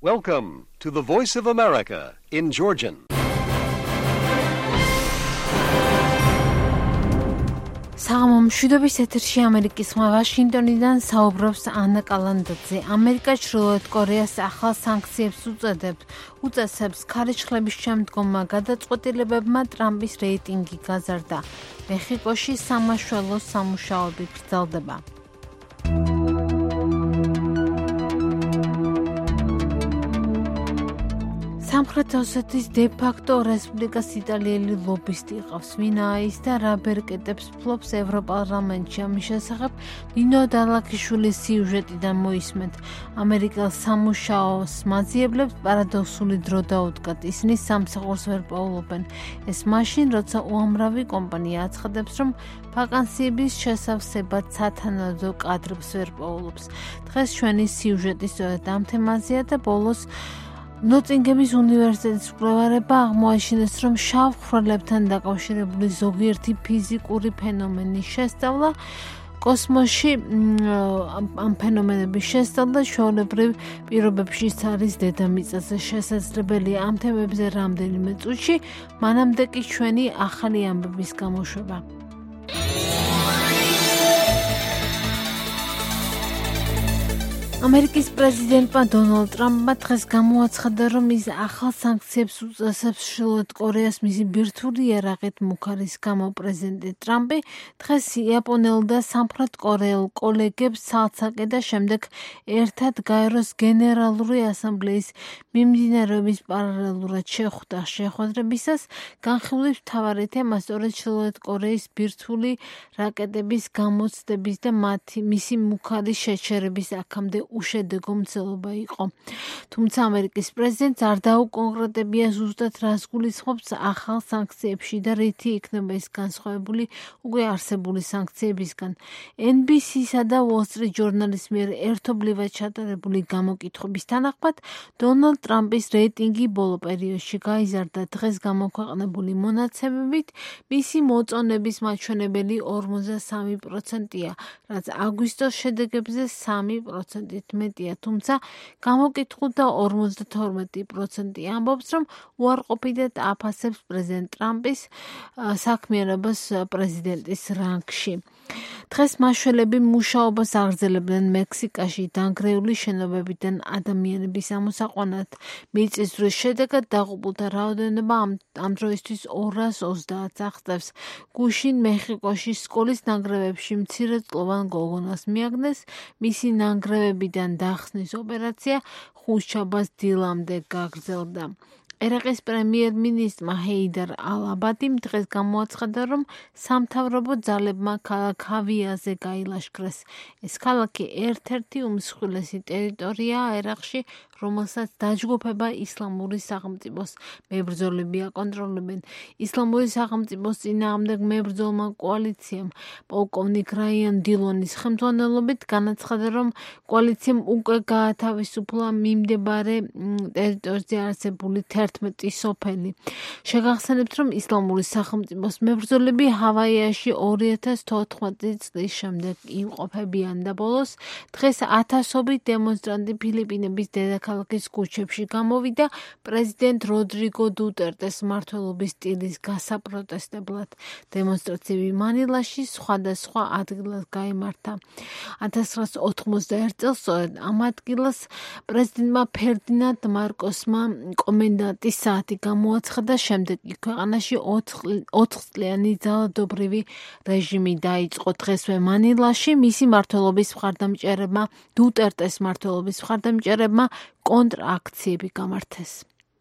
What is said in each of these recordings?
Welcome to the Voice of America in Georgian. საღამო მშვიდობის ეთერში ამერიკის ხმა ვაშინგტონიდან საუბრობს ანა კალანდაძე. ამერიკა ჩრდილოეთ კორეას ახალ სანქციებს უწესებს ქარიშხლების შემდგომმა გადაწყვეტილებებმა ტრამპის რეიტინგი გაზარდა. მეხიკოში სამაშველო სამუშაოები გრძელდება. სამხრეთ ოსეთის დე-ფაქტო რესპუბლიკას იტალიელი ლობისტი ყავს. ვინაა ის და რა ბერკეტებს ფლობს ევროპარლამენტში. ამის შესახებ ნინო დალაქიშვილის სიუჟეტიდან მოისმენთ. ამერიკელ სამუშაოს მაძიებლებს პარადოქსული დრო დაუდგათ. ისინი სამსახურს ვერ პოულობენ. ეს მაშინ, როცა უამრავი კომპანია აცხადებს, რომ ვაკანსიების შესავსებად სათანადო კადრებს ვერ პოულობს. დღეს ჩვენი სიუჟეტი სწორედ ამ თემაზეა და ბოლოს ნოტინგემის უნივერსიტეტის მკვლევარებმა აღმოაჩინეს, რომ შავ ხვრელებთან დაკავშირებული ზოგიერთი ფიზიკური ფენომენის შესწავლა კოსმოსში ამ ფენომენების შესწავლა ჩვეულებრივ პირობებშიც არის დედამიწაზე შესაძლებელია. ამ თემებზე რამდენიმე წუთში, მანამდე კი ჩვენი ახალი ამბების გამოშვება. ამერიკის პრეზიდენტმა დონალდ ტრამპმა დღეს გამოაცხადა, რომ ის ახალ სანქციებს უწესებს ჩრდილოეთ კორეას მისი ბირთვული იარაღით მუქარის გამო. პრეზიდენტ ტრამპი დღეს იაპონელ და სამხრეთ კორეელ კოლეგებს ცალ-ცალკე და შემდეგ ერთად გაეროს გენერალური ასამბლეის მიმდინარეობის პარალელურად შეხვდა. შეხვედრებისას განხილვის მთავარი თემა სწორედ ჩრდილოეთ კორეის ბირთვული რაკეტების გამოცდების და მისი მუქარის შეჩერების აქამდე უშედეგო მცდელობა იყო. თუმცა ამერიკის პრეზიდენტს არ დაუკონკრეტებია ზუსტად რას გულისხმობს ახალ სანქციებში და რითი იქნება ეს განსხვავებული უკვე არსებული სანქციებისგან. NBC-სა და Wall Street Journal-ის მიერ ერთობლივად ჩატარებული გამოკითხვების თანახმად, დონალდ ტრამპის რეიტინგი ბოლო პერიოდში გაიზარდა. დღეს გამოქვეყნებული მონაცემებით მისი მოწონების მაჩვენებელი 43%-ია, რაც აგვისტოს შედეგებზე 3% მეტია, თუმცა გამოკითხულთა 52% ამბობს, რომ უარყოფითად აფასებს პრეზიდენტ ტრამპის საქმიანობას პრეზიდენტის რანგში. დღეს მაშველები მუშაობას აგრძელებდნენ მექსიკაში დანგრეული შენობებიდან ადამიანების ამოსაყვანად. მიწისძვრის შედეგად დაღუპულთა რაოდენობა ამ დროისთვის 230-ს აღწევს. გუშინ მეხიკოში სკოლის ნანგრევებში მცირეწლოვან გოგონას მიაგნეს. მისი ნანგრევებიდან დახსნის ოპერაცია ხუთშაბათს დილამდე გაგრძელდა. ერაყის პრემიერ-მინისტრმა ჰეიდარ ალ-აბადიმ დღეს გამოაცხადა, რომ სამთავრობო ძალებმა ქალაქ ჰავიაზე გაილაშქრეს. ეს ქალაქი ერთ-ერთი უმსხვილესი ტერიტორიაა ერაყში, რომელსაც დაჯგუფება ისლამური სახელმწიფოს მებრძოლები აკონტროლებენ. ისლამური სახელმწიფოს წინააღმდეგ მებრძოლმა კოალიციამ პოლკოვნიკ რაიან დილონის ხელმძღვანელობით განაცხადა, რომ კოალიციამ უკვე გაათავისუფლა მიმდებარე ტერიტორიაზე არსებული 11 სოფელი. შეგახსენებთ, რომ ისლამური სახელმწიფოს მებრძოლები ჰავაიაში 2014 წლის შემდეგ იმყოფებიან და ბოლოს დღეს ათასობით დემონსტრანტი ფილიპინების დედაქალაქის ქუჩებში გამოვიდა პრეზიდენტ როდრიგო დუტერტეს მმართველობის სტილის გასაპროტესტებლად. დემონსტრაციები მანილაში სხვადასხვა ადგილას გაიმართა. 1991 წელს სწორედ ამ ადგილას პრეზიდენტმა ფერდინანდ მარკოსმა კომენდანტის საათი გამოაცხადა, შემდეგ კი ქვეყანაში 4 წლიანი ძალადობრივი რეჟიმი დაიწყო. დღესვე მანილაში მისი მმართველობის მხარდამჭერებმა დუტერტეს მმართველობის მხარდამჭერებმა კონტრაქციები გამართეს.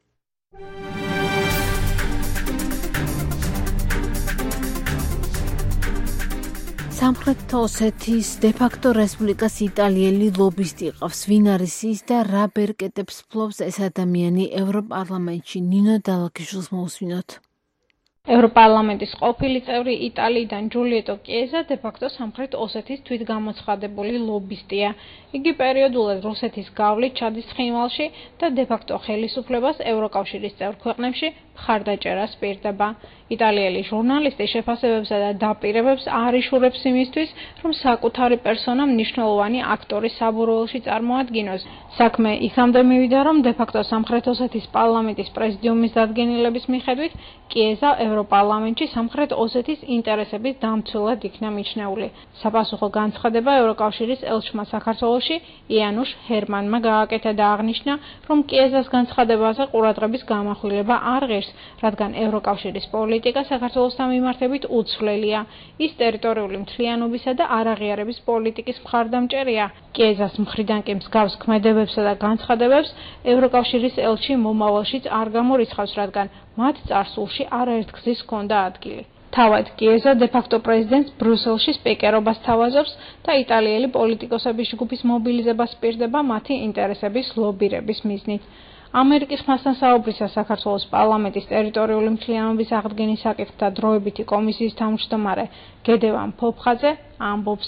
სამხრეთ ოსეთის დე-ფაქტო რესპუბლიკას იტალიელი ლობისტი ყავს. ვინ არის ის და რა ბერკეტებს ფლობს ეს ადამიანი ევროპარლამენტში? ნინო დალაქიშვილს მოусმინოთ. ევროპარლამენტის ყოფილი წევრი იტალიიდან ჯულიეტო კიეზა დე-ფაქტო სამხრეთ ოსეთის თვითგამოცხადებული ლობისტია. იგი პერიოდულად რუსეთის გავლით ჩადის ცხინვალში და დე-ფაქტო ხელისუფლებას ევროკავშირის წევრ ქვეყნებში მხარდაჭერას პირდება. იტალიელი ჟურნალისტი შეფასებებსა და დაპირებებს არ იშურებს იმისთვის, რომ საკუთარი პერსონა მნიშვნელოვანი აქტორის საბურაველში წარმოადგინოს. საქმე იქამდე მივიდა, რომ დე-ფაქტო სამხრეთ ოსეთის პარლამენტის პრეზიდიუმის დადგენილების მიხედვით კიეზა ევროპარლამენტში სამხრეთ ოსეთის ინტერესების დამცველად იქნა მიჩნეული. საპასუხო განცხადება ევროკავშირის ელჩმა საქართველოში იანუშ ჰერმანმა გააკეთა და აღნიშნა, რომ კიეზას განცხადებაზე ყურადღების გამახვილება არ ღირს, რადგან ევროკავშირის პოლიტიკა საქართველოსთან მიმართებით უცვლელია. ის ტერიტორიული მთლიანობისა და არაღიარების პოლიტიკის მხარდამჭერია. კიეზას მხრიდან კი მსგავს ქმედებებსა და განცხადებებს ევროკავშირის ელჩი მომავალშიც არ გამორიცხავს, რადგან მათ წარსულში არაერთგზის ჰქონდა ადგილი. თავად კიეზა დე-ფაქტო პრეზიდენტს ბრიუსელში სპიკერობას თავაზობს და იტალიელი პოლიტიკოსების ჯგუფის მობილიზებას პირდება მათი ინტერესების ლობირების მიზნით. ამერიკის ხმასთან საუბრისას საქართველოს პარლამენტის ტერიტორიული მთლიანობის აღდგენის საკითხთა დროებითი კომისიის თავმჯდომარე გედევან ფოფხაძე ამბობს.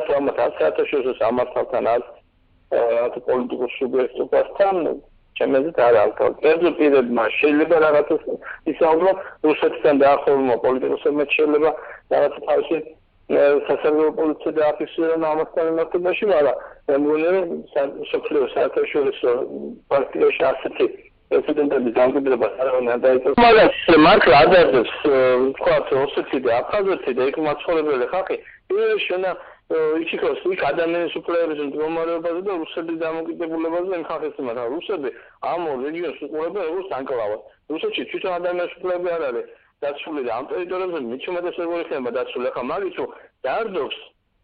პოლიტიკურ სუბიექტებთან ჩემეზით არ ალკალ. კერძო პირებმა შეიძლება რაღაცა ისაუბრო რუსეთთან დაახლოება პოლიტიკოსებმა შეიძლება რაღაცა თავისი სასარგებლო პოლიტიკა დააფიქსირონ ამასთან მიმართებაში, მაგრამ მე მგონია რომ სოფლიოს საერთაშორისო პარტიაში ასეთი პრეცედენტები დამკვიდრებას არ უნდა დაიწყოს. მაგრამ მართლა ადარებს თქვათ ოსეთი და აფხაზეთი და იქ მაცხოვრებელი ხალხი შენა იქოს იქ ადამიანის უფლებების მდგომარეობაზე და რუსების დამოკიდებულებაზე იმ ხალხის მიმართ. რუსები ამ რეგიონს უყურებენ როგორც ანკლავად. რუსეთში თვითონ ადამიანის უფლებები არ არის დაცული და ამ ტერიტორიებზე მით უმეტეს როგორ იქნება დაცული. ახლა მაგის თუ დაარდობს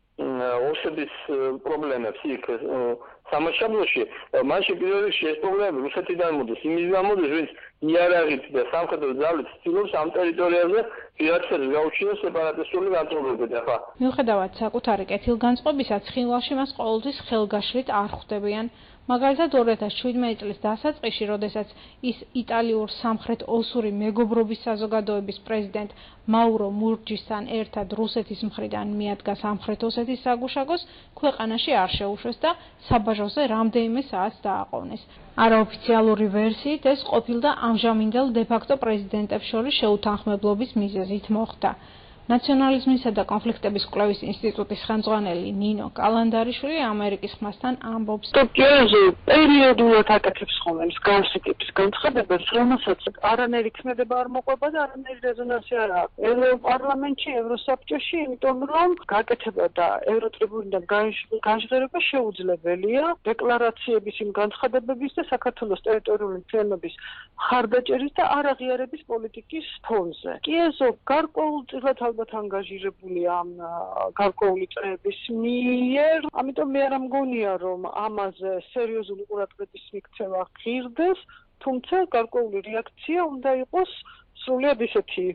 ოსეთის პრობლემებს იქ სამაშაბლოში, მაშინ პირველ რიგში ეს პრობლემები რუსეთიდან მოდის, იმის გამოდის, ვინც იარაღით და სამხედრო ძალით ცდილობს ამ ტერიტორიაზე ვიღაცას გაუჩინოს სეპარატისტული განწყობები. ახლა მიუხედავად საკუთარი კეთილგანწყობისა, ცხინვალში მას ყოველთვის ხელგაშლით არ ხვდებიან. მაგალითად 2017 წლის დასაწყისში, როდესაც ის იტალიურ სამხრეთ ოსური მეგობრობის საზოგადოების პრეზიდენტ მაურო მურჯისთან ერთად რუსეთის მხრიდან მიადგა სამხრეთ ოსეთის საგუშაგოს, ქვეყანაში არ შეუშვეს და საბაჟოზე რამდენიმე საათს დააყოვნეს. არაოფიციალური ვერსიით ეს ყოფილდა ამჟამინდელ დე-ფაქტო პრეზიდენტებს შორის შეუთანხმებლობის მიზეზით მოხდა. ნაციონალიზმისა და კონფლიქტების კვლევის ინსტიტუტის ხელმძღვანელი ნინო კალანდარიშვილი ამერიკის ხმასთან ამბობს. კიეზა პერიოდულად აკეთებს ხოლმე მსგავსი ტიპის განცხადებას, რომელსაც არანაირი ქმედება არ მოყვება და არანაირი რეზონანსი არ აქვს. ევროპარლამენტში, ევროსაბჭოში, იმიტომ რომ გაკეთება და ევროტრიბუნიდან განშღერება შეუძლებელია დეკლარაციების იმ განცხადებების და საქართველოს ტერიტორიული მთლიანობის მხარდაჭერის და არაღიარების პოლიტიკის ფონზე. კიეზა გარკვეულწილად ალბათ ანგაჟირებულია ამ გარკვეული წრეების მიერ, ამიტომ მე არ მგონია რომ ამაზე სერიოზული ყურადღების მიქცევა ღირდეს, თუმცა გარკვეული რეაქცია უნდა იყოს სრულიად ისეთი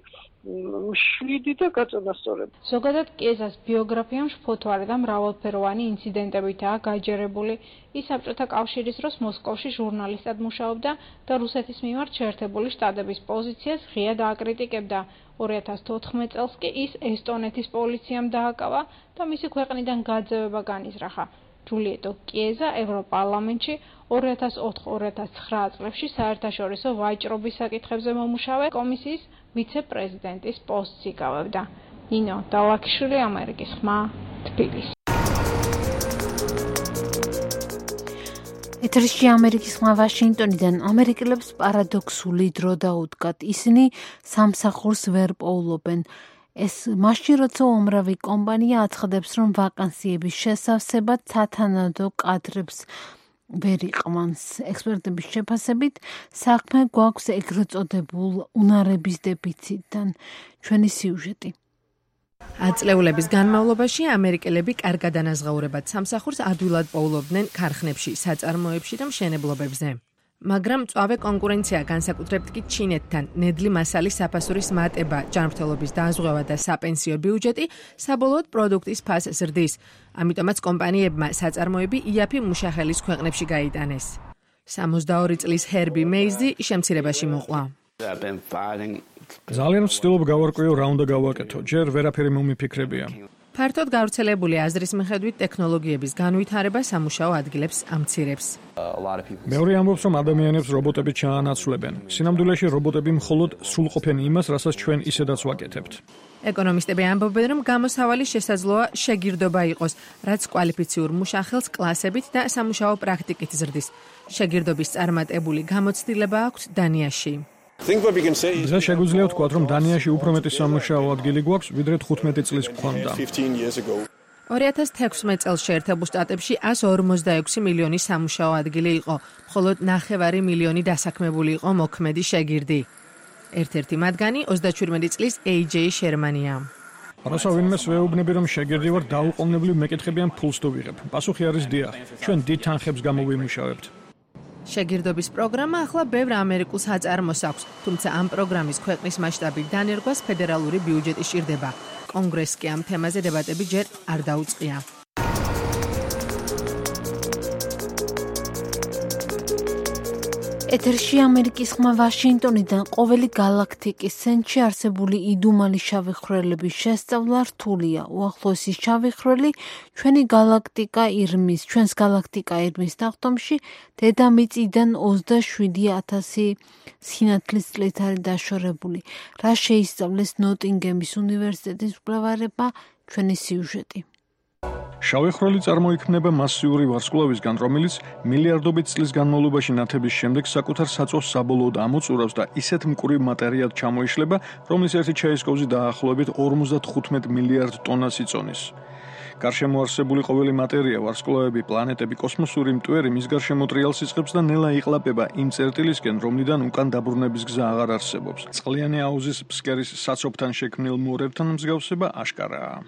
მშვიდი და გაწონასწორებული. ზოგადად კიეზას ბიოგრაფია მშფოთვარე და მრავალფეროვანი ინციდენტებითაა გაჯერებული. ის საბჭოთა კავშირის დროს მოსკოვში ჟურნალისტად მუშაობდა და რუსეთის მიმართ შეერთებული შტატების პოზიციას ღიად აკრიტიკებდა. 2014 წელს კი ის ესტონეთის პოლიციამ დააკავა და მისი ქვეყნიდან გაძევება განიზრახა. ჯულიეტო კიეზა ევროპარლამენტში 2004-2009 წლებში საერთაშორისო ვაჭრობის საკითხებზე მომუშავე კომისიის ვიცე-პრეზიდენტის პოსტს იკავებდა. ნინო დალაქიშვილი, ამერიკის ხმა, თბილისი. ეთერში ამერიკის ხმა ვაშინგტონიდან ამერიკელებს პარადოქსული დრო დაუდგათ. ისინი სამსახურს ვერ პოულობენ. ეს მაშინ როცა უამრავი კომპანია აცხადებს, რომ ვაკანსიების შესავსებად სათანადო კადრებს ვერ იყვანს. ექსპერტების შეფასებით, საქმე გვაქვს ეგრეთ წოდებულ უნარების დეფიციტთან. ჩვენი სიუჟეტი. აწლეულების განმავლობაში ამერიკელები კარგად ანაზღაურებად სამსახურს ადვილად პოულობდნენ ქარხნებში, საწარმოებში და მშენებლობებზე. მაგრამ მწვავე კონკურენცია განსაკუთრებით კი ჩინეთთან, ნედლი მასალის საფასურის მატება, ჯანმრთელობის დაზღვევა და საპენსიო ბიუჯეტი საბოლოოდ პროდუქტის ფასს ზრდის. ამიტომაც კომპანიებმა საწარმოები იაფი მუშახელის ქვეყნებში გაიტანეს. 62 წლის ჰერბი მეიზი შემცირებაში მოყვა. ძალიან ვცდილობ გავარკვიო რა უნდა გავაკეთო, ჯერ ვერაფერი მომიფიქრებია. ფართოდ გავრცელებული აზრის მიხედვით ტექნოლოგიების განვითარება სამუშაო ადგილებს ამცირებს. მეორე ამბობს, რომ ადამიანებს რობოტები ჩაანაცვლებენ. სინამდვილეში რობოტები მხოლოდ სრულყოფენ იმას, რასაც ჩვენ ისედაც ვაკეთებთ. ეკონომისტები ამბობენ, რომ გამოსავალი შესაძლოა შეგირდობა იყოს, რაც კვალიფიციურ მუშახელს კლასებით და სამუშაო პრაქტიკით ზრდის. შეგირდობის წარმატებული გამოცდილება აქვს დანიაში. დღეს შეგვიძლია ვთქვათ, რომ დანიაში უფრო მეტი სამუშაო ადგილი გვაქვს, ვიდრე 15 წლის გვქონდა. 2016 წელს შეერთებულ შტატებში 146 მილიონი სამუშაო ადგილი იყო, მხოლოდ 9 მილიონი დასაქმებული იყო მოქმედი შეგირდი. ერთ-ერთი მათგანი 37 წლის AJ შერმანია. როცა ვინმეს ვეუბნები, რომ შეგირდი ვარ, დაუყოვნებლივ მეკითხებიან ფულს თუ ვიღებ. პასუხი არის დიახ, ჩვენ დიდ თანხებს გამოვიმუშავებთ. შეგირდობის პროგრამა ახლა ბევრ ამერიკულ საწარმოს აქვს, თუმცა ამ პროგრამის ქვეყნის მასშტაბით დანერგვას ფედერალური ბიუჯეტი სჭირდება. კონგრესს კი ამ თემაზე დებატები ჯერ არ დაუწყია. ეთერში ამერიკის ხმა ვაშინგტონიდან ყოველი galaktikis ცენტრში არსებული იდუმალი შავი ხვრელების შესწავლა რთულია. უახლოესი შავი ხვრელი ჩვენი galaktika ირმის, ჩვენს galaktika ირმის ნახტომში დედამიწიდან 27,000 სინათლის წლით არის დაშორებული. რა შეისწავლეს ნოტინგემის უნივერსიტეტის მკვლევარებმა, ჩვენი სიუჟეტი. შავი ხვრელი წარმოიქმნება მასიური ვარსკვლავისგან, რომელიც მილიარდობით წლის განმავლობაში ნათების შემდეგ საკუთარ საწვავს საბოლოოდ ამოწურავს და ისეთ მკვრივ მატერიად ჩამოიშლება, რომლის ერთი ჩაისკოვზი დაახლოებით 55 მილიარდ ტონას იწონის. გარშემო არსებული ყოველი მატერია, ვარსკვლავები, პლანეტები, კოსმოსური მტვერი მის გარშემო ტრიალს იწყებს და ნელა იყლაპება იმ წერტილისკენ, რომლიდან უკან დაბრუნების გზა აღარ არსებობს. წყლიანი აუზის ფსკერის საცობთან შექმნილ მორევთან მსგავსება აშკარაა.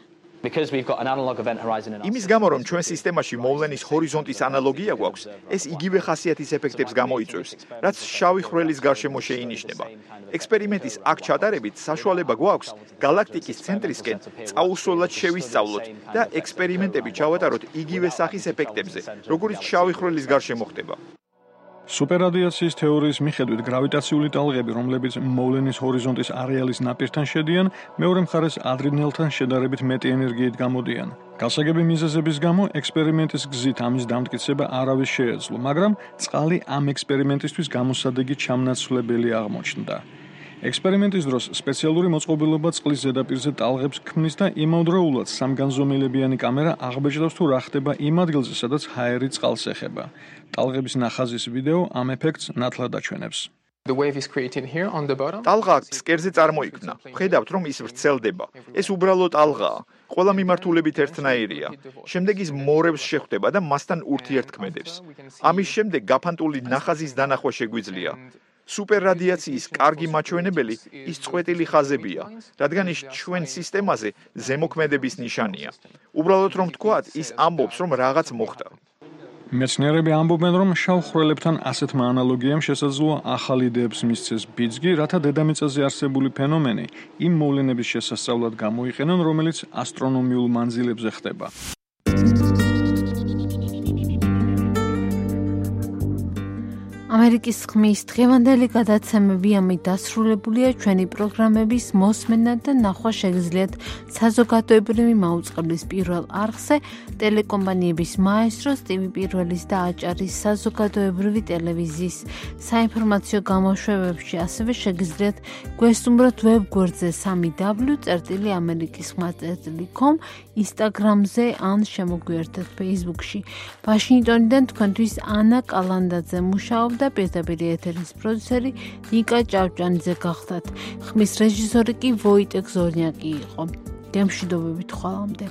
იმის გამო, რომ ჩვენ სისტემაში მოვლენის ჰორიზონტის ანალოგია გვაქვს, ეს იგივე ხასიათის ეფექტებს გამოიწვევს, რაც შავი ხვრელის გარშემო შეინიშნება. ექსპერიმენტის აქ ჩატარებით საშუალება გვაქვს galaktikis ცენტრისკენ წაუსვლელად შევისწავლოთ და ექსპერიმენტები ჩავატაროთ იგივე სახის ეფექტებზე, როგორც შავი ხვრელის გარშემო ხდება. სუპერრადიაციის თეორიის მიხედვით გრავიტაციული ტალღები, რომლებიც მოვლენის ჰორიზონტის არეალის ნაპირთან შედიან, მეორე მხარეს ადრინდელთან შედარებით მეტი ენერგიით გამოდიან. გასაგები მიზეზების გამო ექსპერიმენტის გზით ამის დამტკიცება არავის შეეძლო, მაგრამ წყალი ამ ექსპერიმენტისთვის გამოსადეგი ჩამნაცვლებელი აღმოჩნდა. ექსპერიმენტის დროს სპეციალური მოწყობილობა წყლის ზედაპირზე ტალღებს ქმნის და იმავდროულად სამგანზომილებიანი კამერა აღბეჭდავს თუ რა ხდება იმ ადგილზე, სადაც ჰაერი წყალს ეხება. ტალღების ნახაზის ვიდეო ამ ეფექტს ნათლად აჩვენებს. ტალღა ფსკერზე წარმოიქმნა. ხედავთ, რომ ის ვრცელდება. ეს უბრალოდ ტალღაა. ყველა მიმართულებით ერთნაირია. შემდეგ ის მორევს შეხვდება და მასთან ურთიერთქმედებს. ამის შემდეგ გაფანტული ნახაზის დანახვა შეგვიძლია. სუპერრადიაციის კარგი მაჩვენებელი ის წყვეტილი ხაზებია, რადგან ის ჩვენ სისტემაზე ზემოქმედების ნიშანია. უბრალოდ რომ ვთქვათ, ის ამბობს, რომ რაღაც მოხდა. მეცნიერები ამბობენ, რომ შავ ხვრელებთან ასეთმა ანალოგიამ შესაძლოა ახალ იდეებს მისცეს ბიძგი, რათა დედამიწაზე არსებული ფენომენი იმ მოვლენების შესასწავლად გამოიყენონ, რომელიც ასტრონომიულ მანძილებზე ხდება. ამერიკის ხმის დღევანდელი გადაცემები ამით დასრულებულია. ჩვენი პროგრამების მოსმენა და ნახვა შეგიძლიათ საზოგადოებრივი მაუწყებლის პირველ არხზე, ტელეკომპანიების მაესტროს, TV პირველის და აჭარის საზოგადოებრივი ტელევიზიის საინფორმაციო გამოშვებებში, ასევე შეგიძლიათ გვესტუმროთ ვებგვერდზე 3w.amerikisxma.com, Instagram-ზე ან შემოგვიერთეთ Facebook-ში. ვაშინგტონიდან თქვენთვის ანა კალანდაძე მუშაობდა და პირდაპირ ეთერის პროდიუსერი ნიკა ჭავჭანიძე გახდათ. ხმის რეჟისორი კი ვოიტეკ ზორნიაკი იყო. გემშვიდობებით ხვალამდე.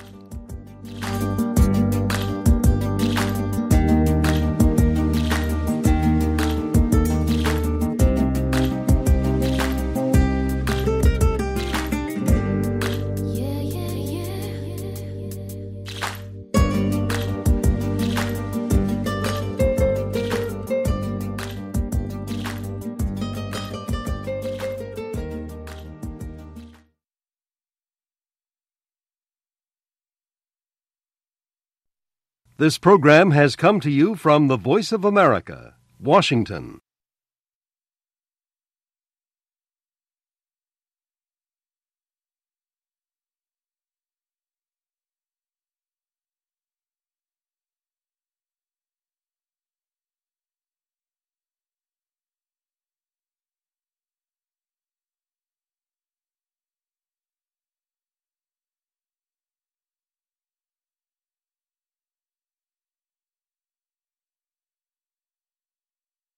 This program has come to you from the Voice of America, Washington.